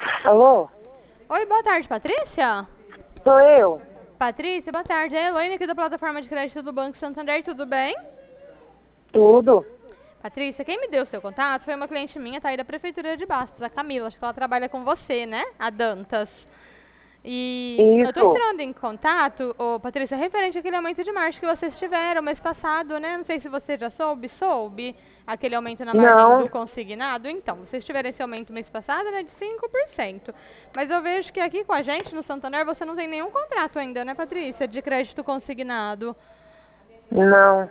Alô? Oi, boa tarde, Patrícia? Sou eu. Patrícia, boa tarde. É a Elaine aqui da plataforma de crédito do Banco Santander, tudo bem? Tudo. Patrícia, quem me deu o seu contato foi uma cliente minha, tá aí da Prefeitura de Bastos, a Camila. Acho que ela trabalha com você, né? A Dantas. E eu tô Isso. entrando em contato, Patrícia, referente àquele aumento de margem que vocês tiveram mês passado, né? Não sei se você já soube aquele aumento na margem do Não. consignado. Então, vocês tiveram esse aumento mês passado, né, de 5%. Mas eu vejo que aqui com a gente, no Santander, você não tem nenhum contrato ainda, né, Patrícia, de crédito consignado. Não.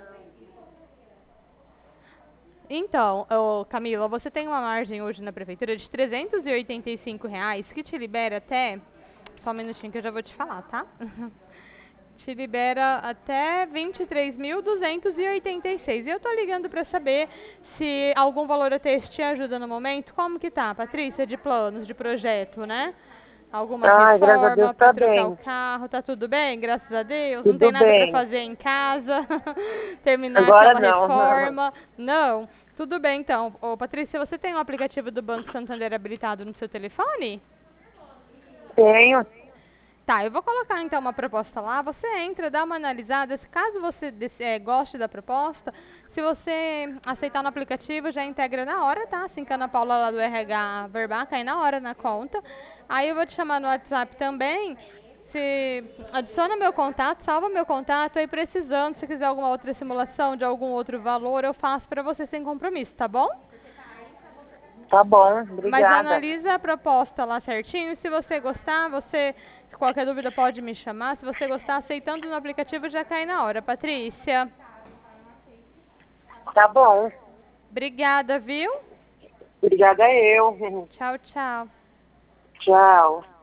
Então, Camila, você tem uma margem hoje na prefeitura de R$ 385 que te libera até. Só um minutinho que eu já vou te falar, tá? Te libera até 23.286. E eu tô ligando para saber se algum valor a texto te ajuda no momento. Como que tá, Patrícia, de planos, de projeto, né? Alguma Ai, graças a Deus reforma para tá trocar o bem. carro, tá tudo bem? Graças a Deus. Não tem Tudo nada para bem. fazer em casa, terminar Agora aquela não. reforma. Não. Tudo bem, então. Ô, Patrícia, você tem o aplicativo do Banco Santander habilitado no seu telefone? Tenho. Tá, eu vou colocar então uma proposta lá, você entra, dá uma analisada, se caso você goste da proposta, se você aceitar no aplicativo, já integra na hora, tá? Assim que a Ana Paula lá do RH Verbar cai na hora na conta. Aí eu vou te chamar no WhatsApp também, se adiciona meu contato, salva meu contato, aí precisando, se quiser alguma outra simulação de algum outro valor, eu faço pra você sem compromisso, tá bom? Tá bom. Mas Obrigada. analisa a proposta lá certinho. Se você gostar, se qualquer dúvida pode me chamar. Se você gostar, aceitando no aplicativo já cai na hora. Patrícia, Tá bom. obrigada, viu? Obrigada eu. Tchau, tchau. Tchau.